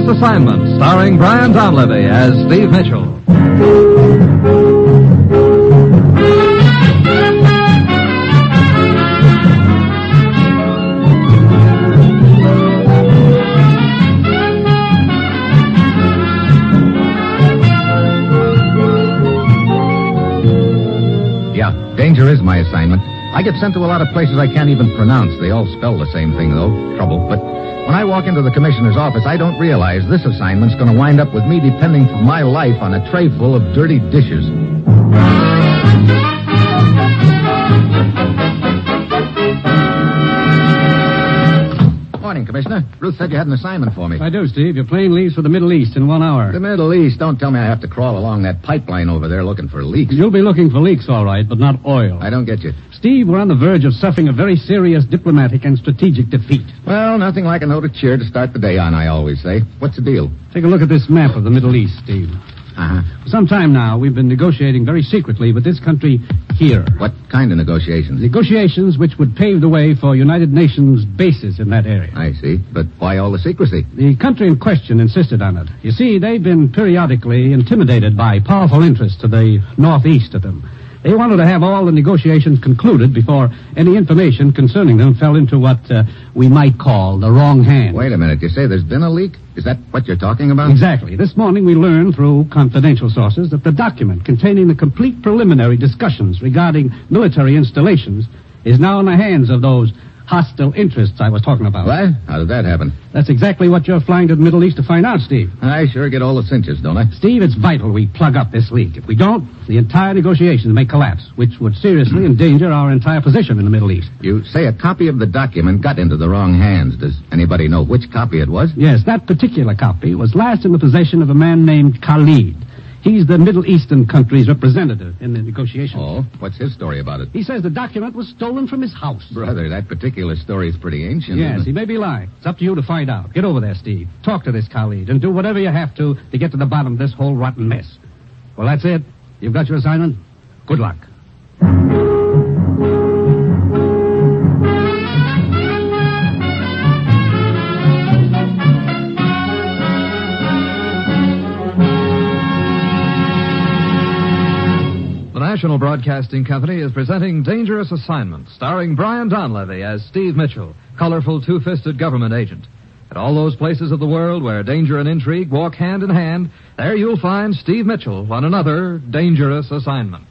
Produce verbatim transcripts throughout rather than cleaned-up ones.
Assignment, starring Brian Donlevy as Steve Mitchell. Yeah, danger is my assignment. I get sent to a lot of places I can't even pronounce. They all spell the same thing, though. Trouble. But when I walk into the commissioner's office, I don't realize this assignment's going to wind up with me depending for my life on a tray full of dirty dishes. Morning, Commissioner. Ruth said you had an assignment for me. I do, Steve. Your plane leaves for the Middle East in one hour. The Middle East? Don't tell me I have to crawl along that pipeline over there looking for leaks. You'll be looking for leaks, all right, but not oil. I don't get you. Steve, we're on the verge of suffering a very serious diplomatic and strategic defeat. Well, nothing like a note of cheer to start the day on, I always say. What's the deal? Take a look at this map of the Middle East, Steve. Uh-huh. For some time now, we've been negotiating very secretly with this country here. What kind of negotiations? Negotiations which would pave the way for United Nations bases in that area. I see. But why all the secrecy? The country in question insisted on it. You see, they've been periodically intimidated by powerful interests to the northeast of them. They wanted to have all the negotiations concluded before any information concerning them fell into what uh, we might call the wrong hands. Wait a minute. You say there's been a leak? Is that what you're talking about? Exactly. This morning we learned through confidential sources that the document containing the complete preliminary discussions regarding military installations is now in the hands of those hostile interests I was talking about. What? How did that happen? That's exactly what you're flying to the Middle East to find out, Steve. I sure get all the cinches, don't I? Steve, it's vital we plug up this leak. If we don't, the entire negotiations may collapse, which would seriously endanger our entire position in the Middle East. You say a copy of the document got into the wrong hands. Does anybody know which copy it was? Yes, that particular copy was last in the possession of a man named Khalid. He's the Middle Eastern country's representative in the negotiations. Oh, what's his story about it? He says the document was stolen from his house. Brother, that particular story's pretty ancient. Yes, he may be lying. It's up to you to find out. Get over there, Steve. Talk to this Khalid and do whatever you have to to get to the bottom of this whole rotten mess. Well, that's it. You've got your assignment. Good luck. The National Broadcasting Company is presenting Dangerous Assignment, starring Brian Donlevy as Steve Mitchell, colorful two-fisted government agent. At all those places of the world where danger and intrigue walk hand in hand, there you'll find Steve Mitchell on another Dangerous Assignment.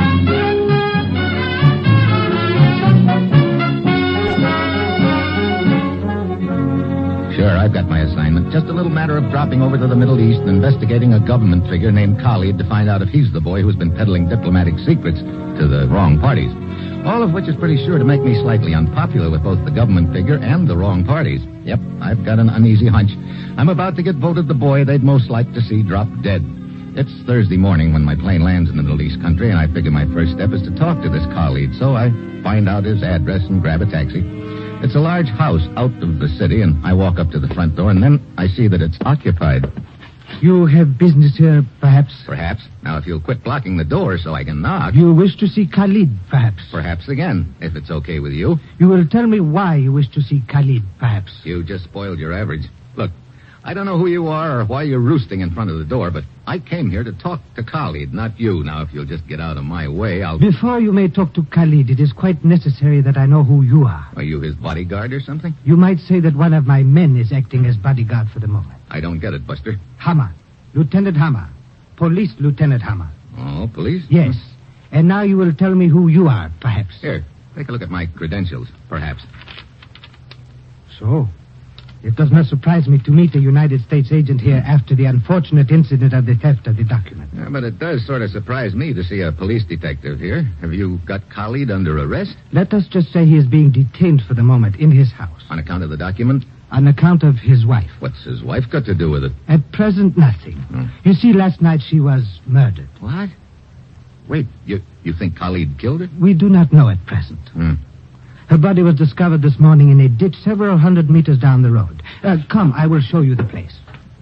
Sure, I've got my assignment. Just a little matter of dropping over to the Middle East and investigating a government figure named Khalid to find out if he's the boy who's been peddling diplomatic secrets to the wrong parties. All of which is pretty sure to make me slightly unpopular with both the government figure and the wrong parties. Yep, I've got an uneasy hunch. I'm about to get voted the boy they'd most like to see drop dead. It's Thursday morning when my plane lands in the Middle East country, and I figure my first step is to talk to this Khalid. So I find out his address and grab a taxi. It's a large house out of the city, and I walk up to the front door, and then I see that it's occupied. You have business here, perhaps? Perhaps. Now, if you'll quit blocking the door so I can knock... You wish to see Khalid, perhaps? Perhaps again, if it's okay with you. You will tell me why you wish to see Khalid, perhaps? You just spoiled your average. Look, I don't know who you are or why you're roosting in front of the door, but I came here to talk to Khalid, not you. Now, if you'll just get out of my way, I'll... Before you may talk to Khalid, it is quite necessary that I know who you are. Are you his bodyguard or something? You might say that one of my men is acting as bodyguard for the moment. I don't get it, Buster. Hammer. Lieutenant Hammer. Police Lieutenant Hammer. Oh, police? Yes. And now you will tell me who you are, perhaps. Here, take a look at my credentials, perhaps. So, it does not surprise me to meet a United States agent here after the unfortunate incident of the theft of the document. Yeah, but it does sort of surprise me to see a police detective here. Have you got Khalid under arrest? Let us just say he is being detained for the moment in his house. On account of the document? On account of his wife. What's his wife got to do with it? At present, nothing. Hmm. You see, last night she was murdered. What? Wait, you you think Khalid killed her? We do not know at present. Hmm. Her body was discovered this morning in a ditch several hundred meters down the road. Uh, come, I will show you the place.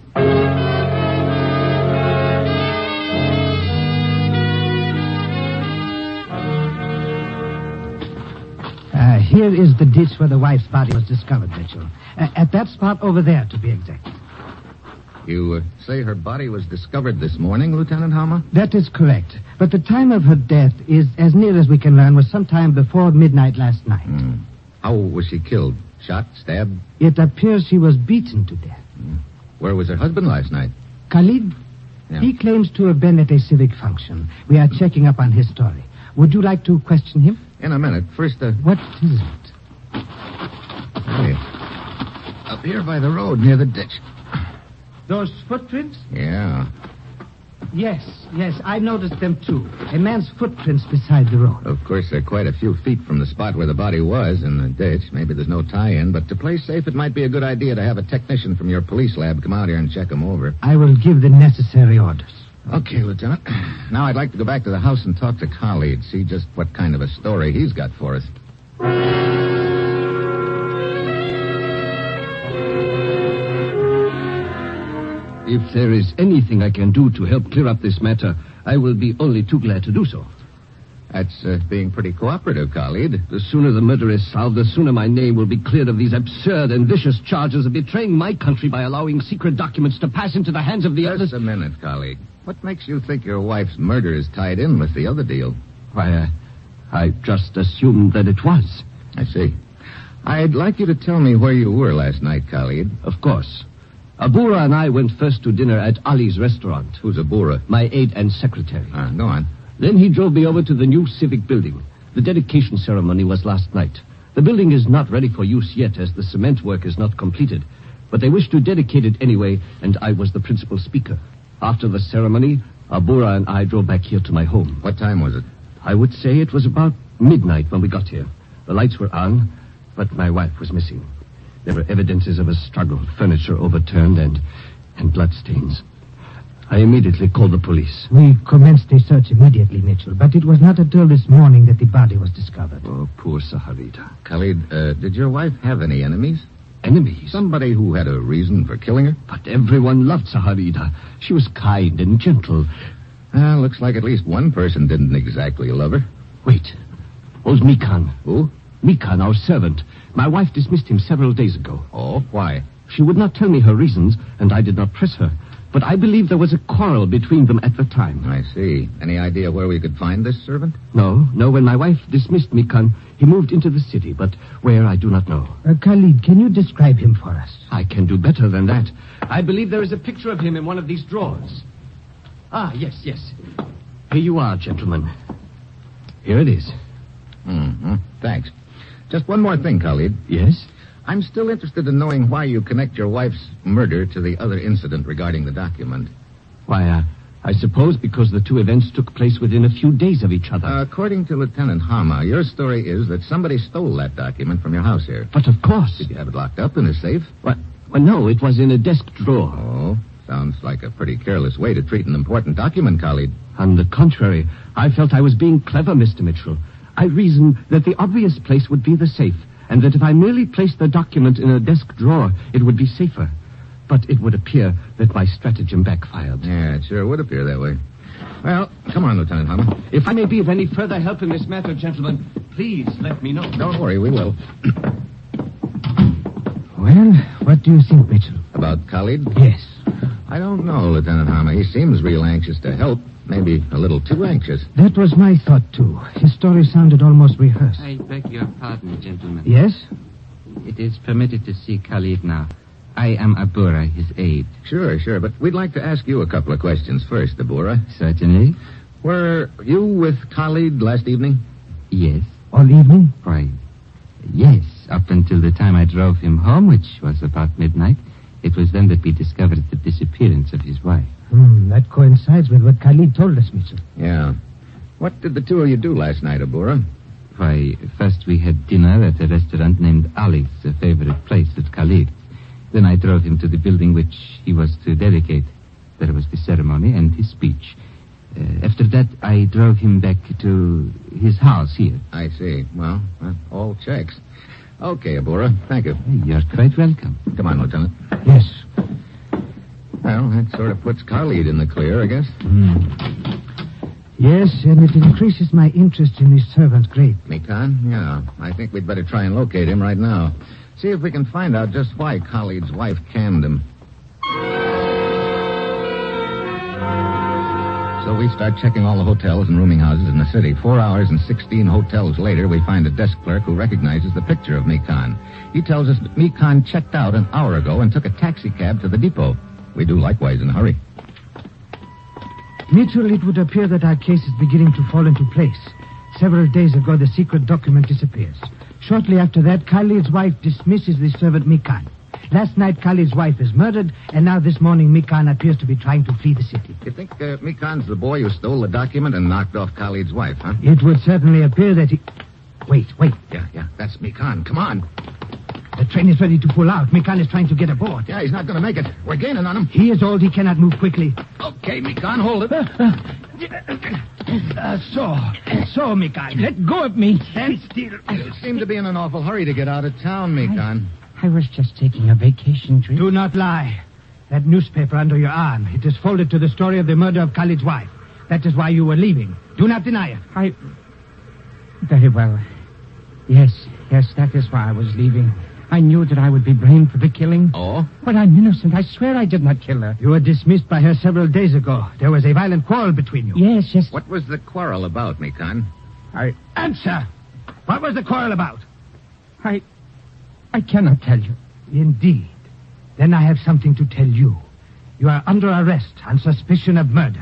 Uh, here is the ditch where the wife's body was discovered, Mitchell. Uh, at that spot over there, to be exact. You uh, say her body was discovered this morning, Lieutenant Hama? That is correct. But the time of her death is, as near as we can learn, was sometime before midnight last night. Mm. How was she killed? Shot? Stabbed? It appears she was beaten to death. Mm. Where was her husband last night? Khalid? Yeah. He claims to have been at a civic function. We are checking up on his story. Would you like to question him? In a minute. First, uh... What is it? Hey. Up here by the road near the ditch. Those footprints? Yeah. Yes, yes, I noticed them too. A man's footprints beside the road. Of course, they're quite a few feet from the spot where the body was in the ditch. Maybe there's no tie-in, but to play safe, it might be a good idea to have a technician from your police lab come out here and check them over. I will give the necessary orders. Okay, Lieutenant. Now I'd like to go back to the house and talk to Khalid, see just what kind of a story he's got for us. If there is anything I can do to help clear up this matter, I will be only too glad to do so. That's uh, being pretty cooperative, Khalid. The sooner the murder is solved, the sooner my name will be cleared of these absurd and vicious charges of betraying my country by allowing secret documents to pass into the hands of the Just others. a minute, Khalid. What makes you think your wife's murder is tied in with the other deal? Why, uh, I just assumed that it was. I see. I'd like you to tell me where you were last night, Khalid. Of course. Abura and I went first to dinner at Ali's restaurant. Who's Abura? My aide and secretary. Uh, go on. Then he drove me over to the new civic building. The dedication ceremony was last night. The building is not ready for use yet, as the cement work is not completed. But they wish to dedicate it anyway, and I was the principal speaker. After the ceremony, Abura and I drove back here to my home. What time was it? I would say it was about midnight when we got here. The lights were on, but my wife was missing. There were evidences of a struggle, furniture overturned, and, and bloodstains. I immediately called the police. We commenced a search immediately, Mitchell, but it was not until this morning that the body was discovered. Oh, poor Saharita. Khalid, uh, did your wife have any enemies? Enemies? Somebody who had a reason for killing her? But everyone loved Saharita. She was kind and gentle. Uh, looks like at least one person didn't exactly love her. Wait. Was Mikan. Who? Mikan, our servant. My wife dismissed him several days ago. Oh, why? She would not tell me her reasons, and I did not press her. But I believe there was a quarrel between them at the time. I see. Any idea where we could find this servant? No, no. When my wife dismissed Mikan, he moved into the city, but where I do not know. Uh, Khalid, can you describe him for us? I can do better than that. I believe there is a picture of him in one of these drawers. Ah, yes, yes. Here you are, gentlemen. Here it is. Mm-hmm. Thanks. Just one more thing, Khalid. Yes? I'm still interested in knowing why you connect your wife's murder to the other incident regarding the document. Why, uh, I suppose because the two events took place within a few days of each other. Uh, according to Lieutenant Hama, your story is that somebody stole that document from your house here. But of course. Did you have it locked up in a safe? What? Well, no, it was in a desk drawer. Oh, sounds like a pretty careless way to treat an important document, Khalid. On the contrary, I felt I was being clever, Mister Mitchell. I reasoned that the obvious place would be the safe, and that if I merely placed the document in a desk drawer, it would be safer. But it would appear that my stratagem backfired. Yeah, it sure would appear that way. Well, come on, Lieutenant Hama. If I may be of any further help in this matter, gentlemen, please let me know. Don't worry, we will. Well, what do you think, Mitchell? About Khalid? Yes. I don't know, Lieutenant Hama. He seems real anxious to help. Maybe a little too anxious. That was my thought, too. His story sounded almost rehearsed. I beg your pardon, gentlemen. Yes? It is permitted to see Khalid now. I am Abura, his aide. Sure, sure, but we'd like to ask you a couple of questions first, Abura. Certainly. Were you with Khalid last evening? Yes. All evening? Why, yes. Up until the time I drove him home, which was about midnight. It was then that we discovered the disappearance of his wife. Hmm, that coincides with what Khalid told us, Mitchell. Yeah. What did the two of you do last night, Abura? Why, first we had dinner at a restaurant named Ali's, a favorite place of Khalid. Then I drove him to the building which he was to dedicate. There was the ceremony and his speech. Uh, after that, I drove him back to his house here. I see. Well, that all checks. Okay, Abura. Thank you. You're quite welcome. Come on, Lieutenant. Yes. Well, that sort of puts Khalid in the clear, I guess. Mm. Yes, and it increases my interest in his servant greatly. Mikan? Yeah. I think we'd better try and locate him right now. See if we can find out just why Khalid's wife cammed him. So we start checking all the hotels and rooming houses in the city. Four hours and sixteen hotels later, we find a desk clerk who recognizes the picture of Mikan. He tells us that Mikan checked out an hour ago and took a taxi cab to the depot. We do likewise in a hurry. Mitchell, it would appear that our case is beginning to fall into place. Several days ago, the secret document disappears. Shortly after that, Khalid's wife dismisses the servant Mikan. Last night, Khalid's wife is murdered, and now this morning, Mikan appears to be trying to flee the city. You think uh, Mikan's the boy who stole the document and knocked off Khalid's wife, huh? It would certainly appear that he... Wait, wait. Yeah, yeah, that's Mikan. Come on. The train is ready to pull out. Mikan is trying to get aboard. Yeah, he's not going to make it. We're gaining on him. He is old. He cannot move quickly. Okay, Mikan, hold it. Uh, so, so, Mikan. Let go of me. Stand still. You seem to be in an awful hurry to get out of town, Mikan. I, I was just taking a vacation trip. Do not lie. That newspaper under your arm, it is folded to the story of the murder of Khalid's wife. That is why you were leaving. Do not deny it. I... Very well. Yes, yes, that is why I was leaving. I knew that I would be blamed for the killing. Oh? But I'm innocent. I swear I did not kill her. You were dismissed by her several days ago. There was a violent quarrel between you. Yes, yes. What was the quarrel about, Mikan? I... Answer! What was the quarrel about? I... I cannot tell you. Indeed. Then I have something to tell you. You are under arrest on suspicion of murder.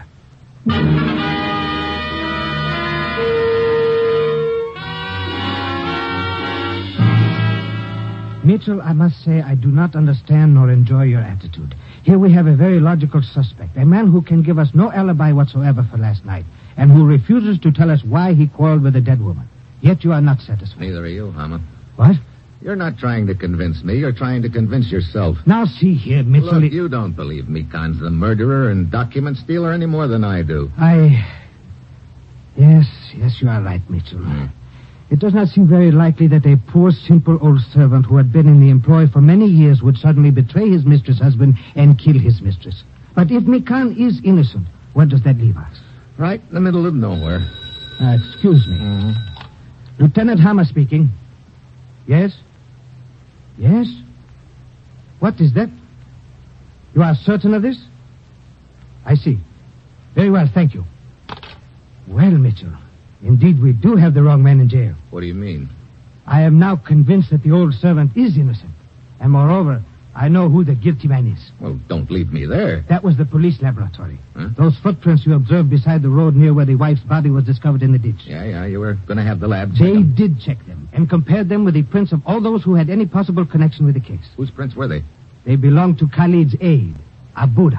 Mitchell, I must say I do not understand nor enjoy your attitude. Here we have a very logical suspect, a man who can give us no alibi whatsoever for last night, and who refuses to tell us why he quarreled with a dead woman. Yet you are not satisfied. Neither are you, Hama. What? You're not trying to convince me. You're trying to convince yourself. Now see here, Mitchell. Look, it- you don't believe Mikan's the murderer and document stealer any more than I do. I... Yes, yes, you are right, Mitchell. Hmm. It does not seem very likely that a poor, simple old servant who had been in the employ for many years would suddenly betray his mistress' husband and kill his mistress. But if Mikan is innocent, where does that leave us? Right in the middle of nowhere. Uh, excuse me. Mm-hmm. Lieutenant Hammer speaking. Yes? Yes? What is that? You are certain of this? I see. Very well, thank you. Well, Mitchell, indeed we do have the wrong man in jail. What do you mean? I am now convinced that the old servant is innocent. And moreover, I know who the guilty man is. Well, don't leave me there. That was the police laboratory. Huh? Those footprints you observed beside the road near where the wife's body was discovered in the ditch. Yeah, yeah, you were going to have the lab check They 'em. did check them and compared them with the prints of all those who had any possible connection with the case. Whose prints were they? They belonged to Khalid's aide, Abuda.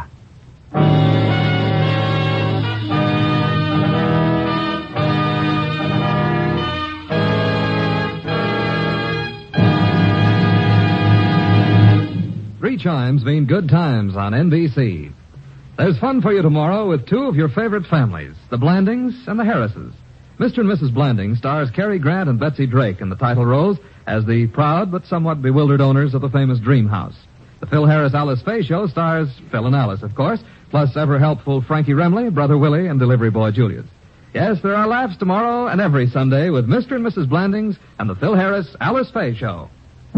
Three chimes mean good times on N B C. There's fun for you tomorrow with two of your favorite families, the Blandings and the Harrises. Mister and Missus Blanding stars Cary Grant and Betsy Drake in the title roles as the proud but somewhat bewildered owners of the famous Dream House. The Phil Harris Alice Faye show stars Phil and Alice, of course, plus ever-helpful Frankie Remley, Brother Willie, and delivery boy Julius. Yes, there are laughs tomorrow and every Sunday with Mister and Missus Blandings and the Phil Harris Alice Faye show.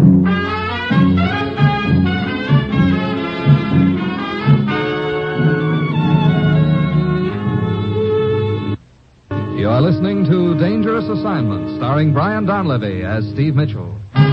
You are listening to Dangerous Assignment, starring Brian Donlevy as Steve Mitchell.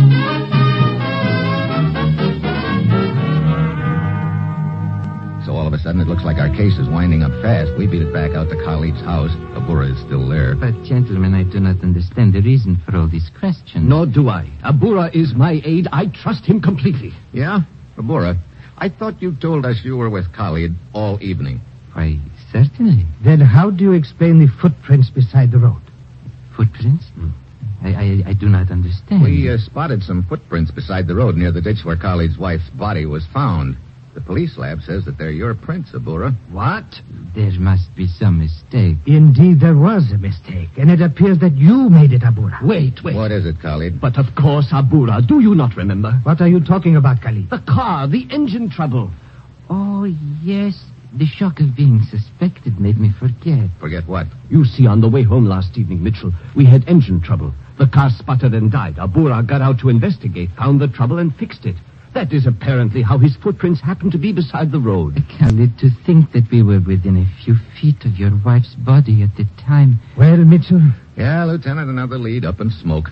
So all of a sudden, it looks like our case is winding up fast. We beat it back out to Khalid's house. Abura is still there. But, gentlemen, I do not understand the reason for all these questions. Nor do I. Abura is my aide. I trust him completely. Yeah? Abura, I thought you told us you were with Khalid all evening. Why, certainly. Then how do you explain the footprints beside the road? Footprints? I, I, I do not understand. We uh, spotted some footprints beside the road near the ditch where Khalid's wife's body was found. The police lab says that they're your prints, Abura. What? There must be some mistake. Indeed, there was a mistake, and it appears that you made it, Abura. Wait, wait. What is it, Khalid? But of course, Abura, do you not remember? What are you talking about, Khalid? The car, the engine trouble. Oh, yes. The shock of being suspected made me forget. Forget what? You see, on the way home last evening, Mitchell, we had engine trouble. The car sputtered and died. Abura got out to investigate, found the trouble, and fixed it. That is apparently how his footprints happened to be beside the road. Khalid, to think that we were within a few feet of your wife's body at the time. Well, Mitchell? Yeah, Lieutenant, another lead up in smoke.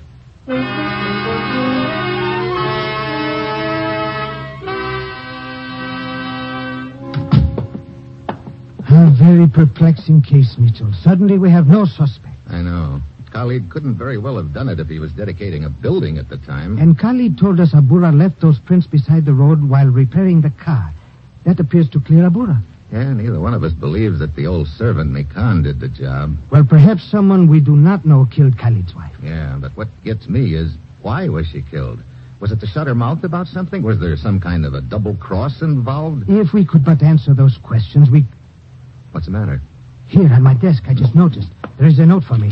A very perplexing case, Mitchell. Suddenly we have no suspect. I know. Khalid couldn't very well have done it if he was dedicating a building at the time. And Khalid told us Abura left those prints beside the road while repairing the car. That appears to clear Abura. Yeah, neither one of us believes that the old servant Mikan did the job. Well, perhaps someone we do not know killed Khalid's wife. Yeah, but what gets me is, why was she killed? Was it to shut her mouth about something? Was there some kind of a double cross involved? If we could but answer those questions, we... What's the matter? Here, on my desk, I just noticed. There is a note for me.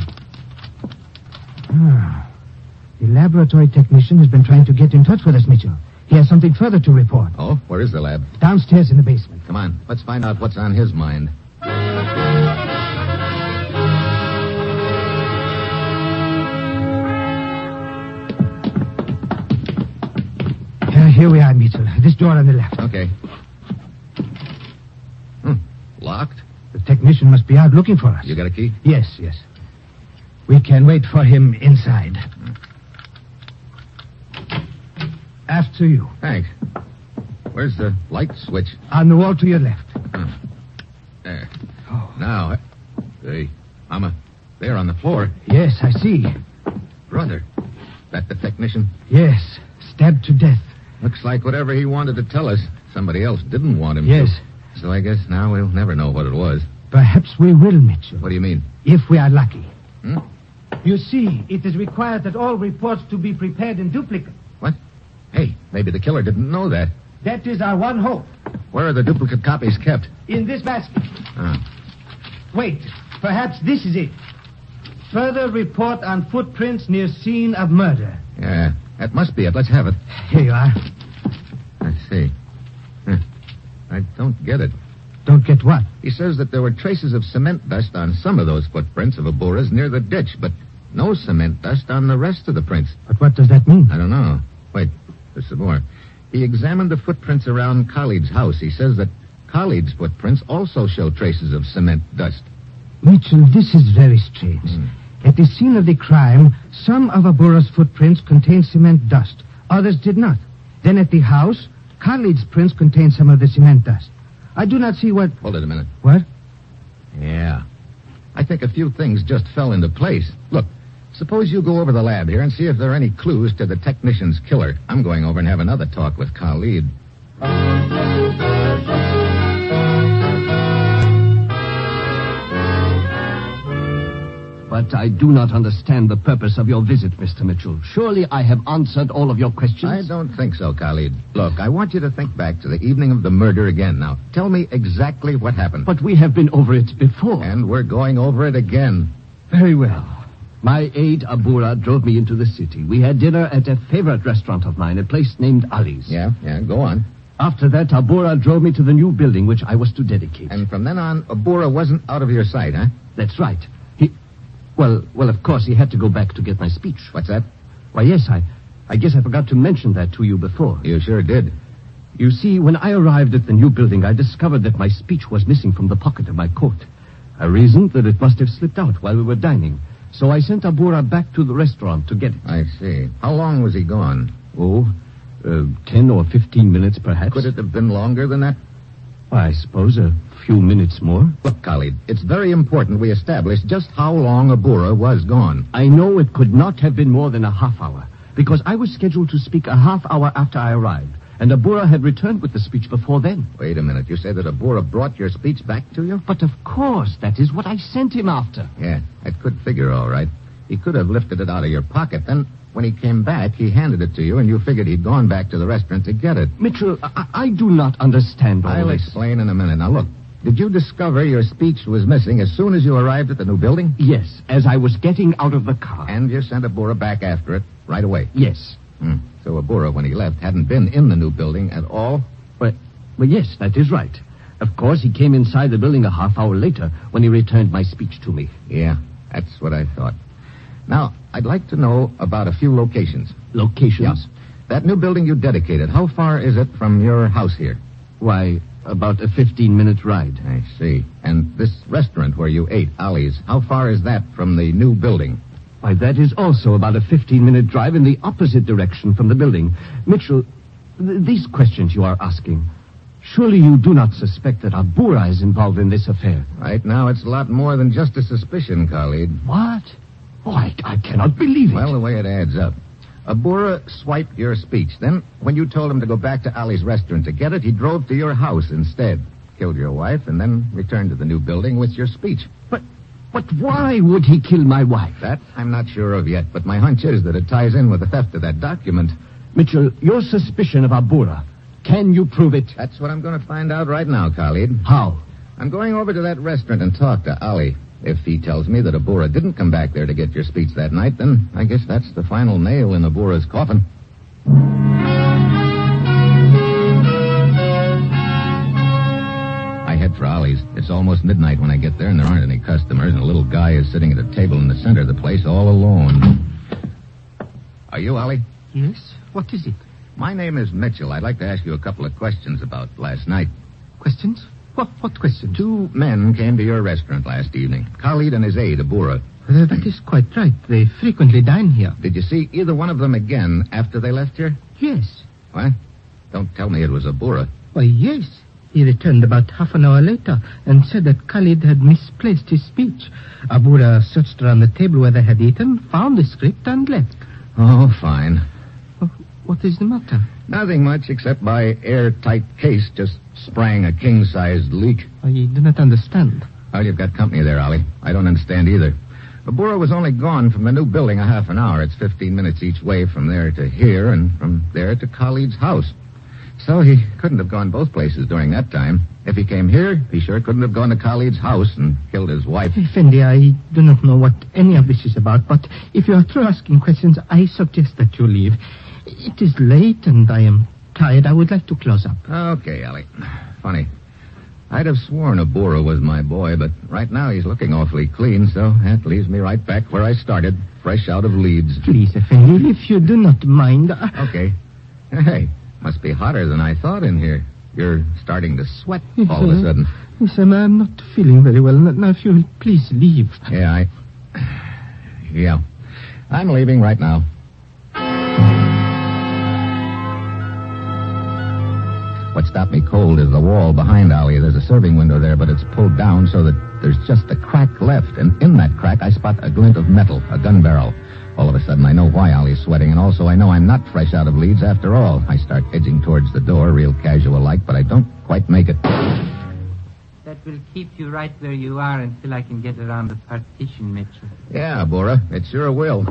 Ah. The laboratory technician has been trying to get in touch with us, Mitchell. He has something further to report. Oh, where is the lab? Downstairs in the basement. Come on, let's find out what's on his mind. Uh, here we are, Mitchell. This door on the left. Okay. Hmm. Locked? The technician must be out looking for us. You got a key? Yes, yes. We can wait for him inside. After you. Thanks. Where's the light switch? On the wall to your left. Huh. There. Oh. Now, hey, Mama, there on the floor. Yes, I see. Brother, that the technician? Yes, stabbed to death. Looks like whatever he wanted to tell us, somebody else didn't want him Yes. to. So I guess now we'll never know what it was. Perhaps we will, Mitchell. What do you mean? If we are lucky. Hmm? You see, it is required that all reports to be prepared in duplicate. What? Hey, maybe the killer didn't know that. That is our one hope. Where are the duplicate copies kept? In this basket. Oh. Wait, perhaps this is it. Further report on footprints near scene of murder. Yeah, that must be it. Let's have it. Here you are. I see. Huh. I don't get it. Don't get what? He says that there were traces of cement dust on some of those footprints of Abura's near the ditch, but no cement dust on the rest of the prints. But what does that mean? I don't know. Wait, there's some more. He examined the footprints around Khalid's house. He says that Khalid's footprints also show traces of cement dust. Mitchell, this is very strange. Hmm. At the scene of the crime, some of Abura's footprints contained cement dust. Others did not. Then at the house, Khalid's prints contained some of the cement dust. I do not see what... Hold it a minute. What? Yeah. I think a few things just fell into place. Look, suppose you go over the lab here and see if there are any clues to the technician's killer. I'm going over and have another talk with Khalid. But I do not understand the purpose of your visit, Mister Mitchell. Surely I have answered all of your questions? I don't think so, Khalid. Look, I want you to think back to the evening of the murder again. Now, tell me exactly what happened. But we have been over it before. And we're going over it again. Very well. My aide, Abura, drove me into the city. We had dinner at a favorite restaurant of mine, a place named Ali's. Yeah, yeah, go on. After that, Abura drove me to the new building which I was to dedicate. And from then on, Abura wasn't out of your sight, huh? That's right. He... Well, well, of course, he had to go back to get my speech. What's that? Why, yes, I... I guess I forgot to mention that to you before. You sure did. You see, when I arrived at the new building, I discovered that my speech was missing from the pocket of my coat. I reasoned that it must have slipped out while we were dining. So I sent Abura back to the restaurant to get it. I see. How long was he gone? Oh, uh, ten or fifteen minutes, perhaps. Could it have been longer than that? I suppose a few minutes more. Look, Khalid, it's very important we establish just how long Abura was gone. I know it could not have been more than a half hour, because I was scheduled to speak a half hour after I arrived, and Abura had returned with the speech before then. Wait a minute. You say that Abura brought your speech back to you? But of course, that is what I sent him after. Yeah, I could figure all right. He could have lifted it out of your pocket. Then, when he came back, he handed it to you, and you figured he'd gone back to the restaurant to get it. Mitchell, I, I do not understand all I'll this. explain in a minute. Now, look, did you discover your speech was missing as soon as you arrived at the new building? Yes, as I was getting out of the car. And you sent Abura back after it right away? Yes. Hmm. So Abura, when he left, hadn't been in the new building at all? Well, well, yes, that is right. Of course, he came inside the building a half hour later when he returned my speech to me. Yeah, that's what I thought. Now, I'd like to know about a few locations. Locations? Yeah. that new building you dedicated, how far is it from your house here? Why, about a fifteen-minute ride. I see. And this restaurant where you ate, Ali's, how far is that from the new building? Why, that is also about a fifteen-minute drive in the opposite direction from the building. Mitchell, th- these questions you are asking, surely you do not suspect that Abura is involved in this affair? Right now, it's a lot more than just a suspicion, Khalid. What? Oh, I, I cannot believe it. Well, the way it adds up. Abura swiped your speech. Then, when you told him to go back to Ali's restaurant to get it, he drove to your house instead, killed your wife, and then returned to the new building with your speech. But, but why would he kill my wife? That I'm not sure of yet, but my hunch is that it ties in with the theft of that document. Mitchell, your suspicion of Abura, can you prove it? That's what I'm going to find out right now, Khalid. How? I'm going over to that restaurant and talk to Ali. If he tells me that Abura didn't come back there to get your speech that night, then I guess that's the final nail in Abura's coffin. I head for Ali's. It's almost midnight when I get there, and there aren't any customers, and a little guy is sitting at a table in the center of the place all alone. Are you Ali? Yes? What is it? My name is Mitchell. I'd like to ask you a couple of questions about last night. Questions? What what questions? Two men came to your restaurant last evening. Khalid and his aide, Abura. Uh, that is quite right. They frequently dine here. Did you see either one of them again after they left here? Yes. What? Don't tell me it was Abura. Why, yes. He returned about half an hour later and said that Khalid had misplaced his speech. Abura searched around the table where they had eaten, found the script, and left. Oh, fine. Oh, what is the matter? Nothing much except my airtight case just sprang a king-sized leak. I do not understand. Well, you've got company there, Ollie. I don't understand either. Abura was only gone from the new building a half an hour. It's fifteen minutes each way from there to here and from there to Khalid's house. So he couldn't have gone both places during that time. If he came here, he sure couldn't have gone to Khalid's house and killed his wife. Effendi, I do not know what any of this is about, but if you are through asking questions, I suggest that you leave. It is late and I am tired. I would like to close up. Okay, Allie. Funny. I'd have sworn Abura was my boy, but right now he's looking awfully clean, so that leaves me right back where I started, fresh out of Leeds. Please, Effendi, if you do not mind... I... Okay. Hey, must be hotter than I thought in here. You're starting to sweat all of a sudden. Yes, I'm, I'm not feeling very well. Now, if you will please leave. Yeah, I... Yeah. I'm leaving right now. What stopped me cold is the wall behind Ali. There's a serving window there, but it's pulled down so that there's just a crack left. And in that crack, I spot a glint of metal, a gun barrel. All of a sudden, I know why Ali's sweating, and also I know I'm not fresh out of Leeds after all. I start edging towards the door, real casual-like, but I don't quite make it. That will keep you right where you are until I can get around the partition, Mitchell. Yeah, Abura, it sure will.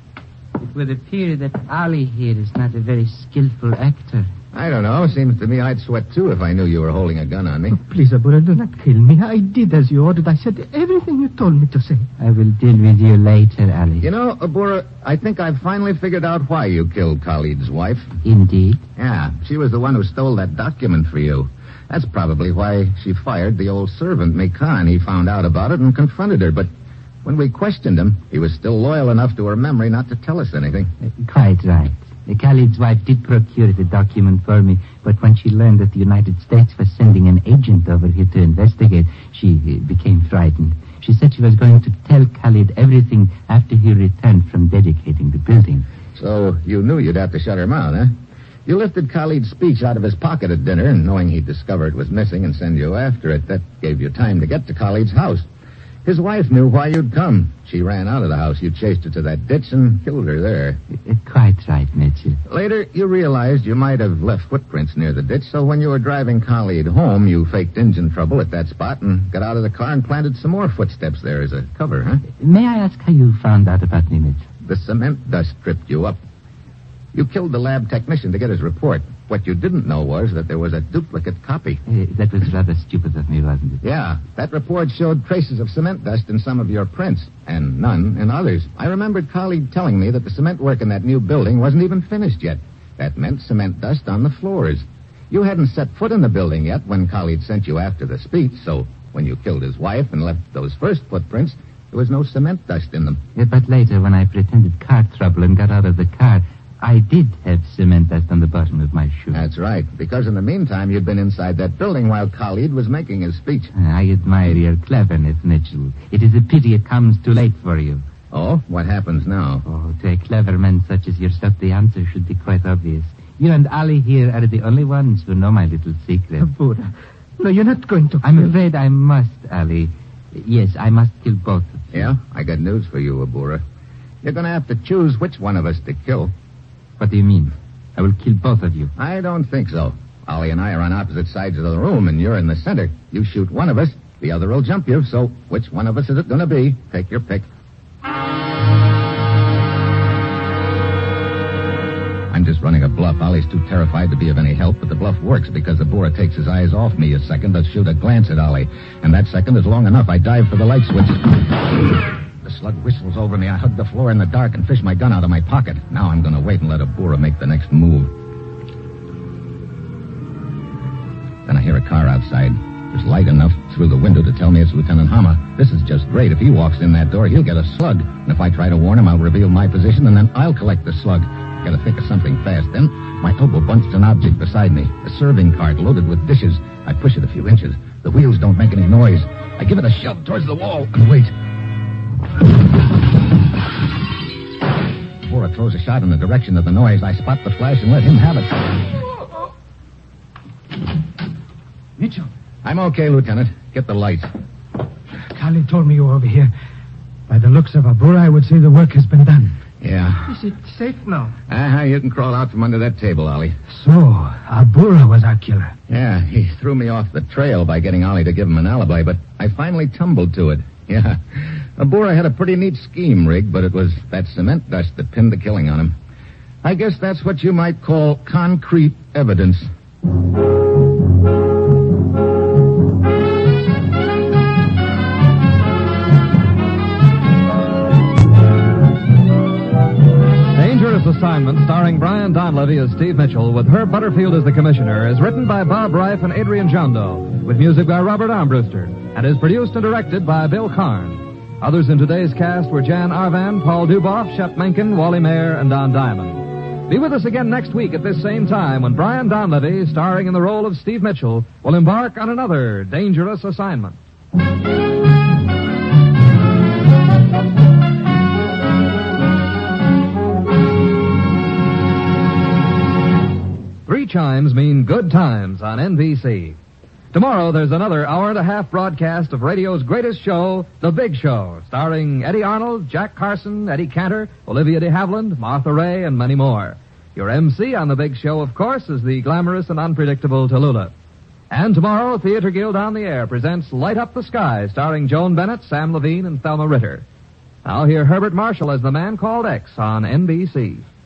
It would appear that Ali here is not a very skillful actor. I don't know. Seems to me I'd sweat, too, if I knew you were holding a gun on me. Oh, please, Abura, do not kill me. I did as you ordered. I said everything you told me to say. I will deal with you later, Ali. You know, Abura, I think I've finally figured out why you killed Khalid's wife. Indeed? Yeah, she was the one who stole that document for you. That's probably why she fired the old servant, Mekan. He found out about it and confronted her, but when we questioned him, he was still loyal enough to her memory not to tell us anything. Uh, quite right. Khalid's wife did procure the document for me, but when she learned that the United States was sending an agent over here to investigate, she uh, became frightened. She said she was going to tell Khalid everything after he returned from dedicating the building. So you knew you'd have to shut her mouth, huh? You lifted Khalid's speech out of his pocket at dinner, and knowing he'd discover it was missing and send you after it, that gave you time to get to Khalid's house. His wife knew why you'd come. She ran out of the house. You chased her to that ditch and killed her there. Uh, quite right, Mitchell. Later, you realized you might have left footprints near the ditch, so when you were driving Khalid home, you faked engine trouble at that spot and got out of the car and planted some more footsteps there as a cover, huh? May I ask how you found out about me, Mitchell? The cement dust tripped you up. You killed the lab technician to get his report. What you didn't know was that there was a duplicate copy. Uh, that was rather stupid of me, wasn't it? Yeah, that report showed traces of cement dust in some of your prints, and none in others. I remembered Khalid telling me that the cement work in that new building wasn't even finished yet. That meant cement dust on the floors. You hadn't set foot in the building yet when Khalid sent you after the speech, so when you killed his wife and left those first footprints, there was no cement dust in them. Uh, but later, when I pretended car trouble and got out of the car, I did have cement dust on the bottom of my shoe. That's right, because in the meantime you'd been inside that building while Khalid was making his speech. I admire your cleverness, Mitchell. It is a pity it comes too late for you. Oh, what happens now? Oh, to a clever man such as yourself, the answer should be quite obvious. You and Ali here are the only ones who know my little secret. Abura. No, you're not going to kill... I'm afraid I must, Ali. Yes, I must kill both of you. Yeah? I got news for you, Abura. You're going to have to choose which one of us to kill. What do you mean? I will kill both of you. I don't think so. Ollie and I are on opposite sides of the room, and you're in the center. You shoot one of us, the other will jump you. So which one of us is it going to be? Take your pick. I'm just running a bluff. Ollie's too terrified to be of any help, but the bluff works because Abura takes his eyes off me a second to shoot a glance at Ollie. And that second is long enough. I dive for the light switch. The slug whistles over me. I hug the floor in the dark and fish my gun out of my pocket. Now I'm going to wait and let Abura make the next move. Then I hear a car outside. There's light enough through the window to tell me it's Lieutenant Hama. This is just great. If he walks in that door, he'll get a slug. And if I try to warn him, I'll reveal my position, and then I'll collect the slug. Gotta think of something fast. Then my elbow bumps an object beside me. A serving cart loaded with dishes. I push it a few inches. The wheels don't make any noise. I give it a shove towards the wall and wait. Before it throws a shot in the direction of the noise, I spot the flash and let him have it. Mitchell. I'm okay, Lieutenant. Get the lights. Khalid told me you were over here. By the looks of Abura, I would say the work has been done. Yeah. Is it safe now? Uh-huh. You can crawl out from under that table, Ollie. So, Abura was our killer. Yeah, he threw me off the trail by getting Ollie to give him an alibi, but I finally tumbled to it. Yeah. Abura had a pretty neat scheme rigged, but it was that cement dust that pinned the killing on him. I guess that's what you might call concrete evidence. Dangerous Assignment, starring Brian Donlevy as Steve Mitchell, with Herb Butterfield as the commissioner, is written by Bob Reif and Adrian Jondo, with music by Robert Armbruster, and is produced and directed by Bill Karn. Others in today's cast were Jan Arvan, Paul Duboff, Shep Menken, Wally Mayer, and Don Diamond. Be with us again next week at this same time when Brian Donlevy, starring in the role of Steve Mitchell, will embark on another dangerous assignment. Three chimes mean good times on N B C. Tomorrow, there's another hour and a half broadcast of radio's greatest show, The Big Show, starring Eddie Arnold, Jack Carson, Eddie Cantor, Olivia de Havilland, Martha Ray, and many more. Your M C on The Big Show, of course, is the glamorous and unpredictable Tallulah. And tomorrow, Theater Guild on the Air presents Light Up the Sky, starring Joan Bennett, Sam Levine, and Thelma Ritter. Now hear Herbert Marshall as the Man Called X on N B C.